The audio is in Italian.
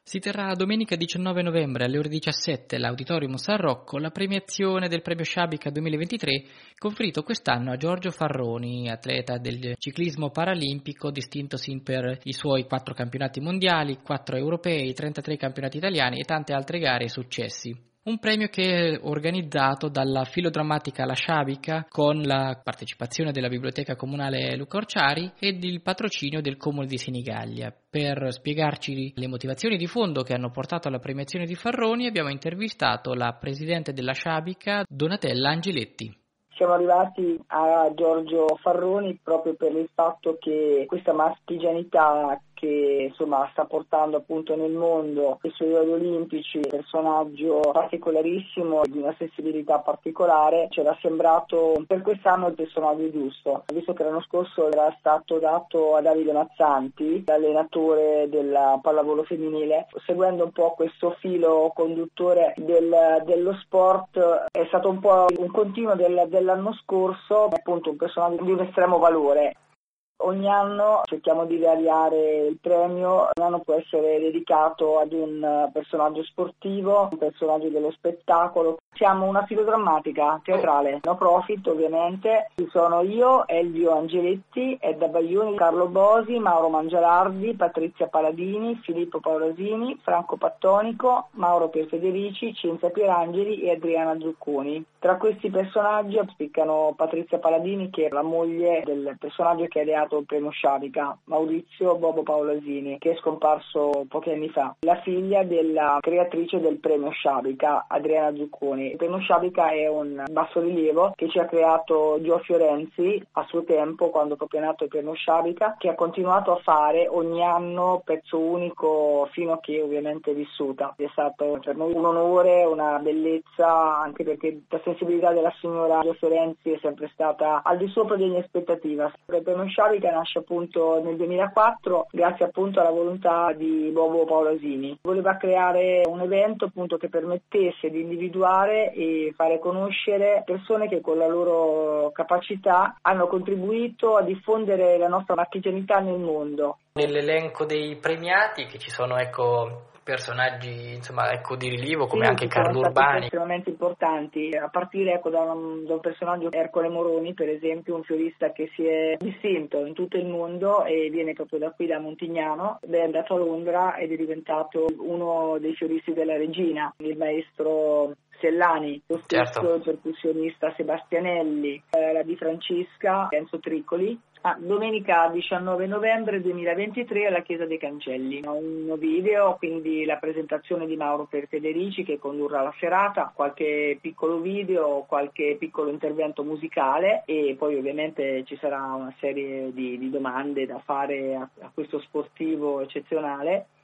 Si terrà domenica 19 novembre alle ore 17 all'Auditorium San Rocco la premiazione del Premio Sciabica 2023 conferito quest'anno a Giorgio Farroni, atleta del ciclismo paralimpico distintosi per i suoi 4 campionati mondiali, 4 europei, 33 campionati italiani e tante altre gare e successi. Un premio che è organizzato dalla Filodrammatica La Sciabica con la partecipazione della Biblioteca Comunale Luca Orciari ed il patrocinio del Comune di Senigallia. Per spiegarci le motivazioni di fondo che hanno portato alla premiazione di Farroni abbiamo intervistato la presidente della Sciabica, Donatella Angeletti. Siamo arrivati a Giorgio Farroni proprio per il fatto che questa marchigianità che sta portando appunto nel mondo i suoi ori olimpici, un personaggio particolarissimo di una sensibilità particolare, ci era sembrato per quest'anno il personaggio giusto, visto che l'anno scorso era stato dato a Davide Mazzanti, l'allenatore della pallavolo femminile. Seguendo un po' questo filo conduttore dello sport, è stato un po' un continuo dell'anno scorso, appunto un personaggio di un estremo valore. Ogni anno cerchiamo di variare il premio, un anno può essere dedicato ad un personaggio sportivo, un personaggio dello spettacolo. Siamo una filodrammatica teatrale, no profit ovviamente. Ci sono io, Elvio Angeletti, Edda Baglioni, Carlo Bosi, Mauro Mangialardi, Patrizia Paladini, Filippo Paolosini, Franco Pattonico, Mauro Pierfederici, Cinzia Pierangeli e Adriana Zucconi. Tra questi personaggi spiccano Patrizia Paladini, che è la moglie del personaggio che ha ideato il premio Sciabica, Maurizio Bobo Paolosini, che è scomparso pochi anni fa, la figlia della creatrice del premio Sciabica, Adriana Zucconi. Il premio Sciabica è un bassorilievo che ci ha creato Gio Fiorenzi a suo tempo, quando proprio è nato il premio Sciabica, che ha continuato a fare ogni anno pezzo unico fino a che ovviamente è vissuta. È stato per noi un onore, una bellezza, anche perché la sensibilità della signora Gio Fiorenzi è sempre stata al di sopra di ogni aspettativa. Il premio Sciabica nasce appunto nel 2004 grazie appunto alla volontà di Bobo Paolosini. Voleva creare un evento appunto che permettesse di individuare e fare conoscere persone che con la loro capacità hanno contribuito a diffondere la nostra marchigianità nel mondo. Nell'elenco dei premiati che ci sono personaggi di rilievo come anche Carlo Urbani, estremamente importanti, a partire da un personaggio, Ercole Moroni per esempio, un fiorista che si è distinto in tutto il mondo e viene proprio da qui, da Montignano, è andato a Londra ed è diventato uno dei fioristi della regina, il maestro Sellani, lo stesso il percussionista Sebastianelli, la Di Francesca, Enzo Tricoli. Domenica 19 novembre 2023 alla Chiesa dei Cancelli. Un video, quindi la presentazione di Mauro Pierfederici che condurrà la serata, qualche piccolo video, qualche piccolo intervento musicale e poi ovviamente ci sarà una serie di domande da fare a questo sportivo eccezionale.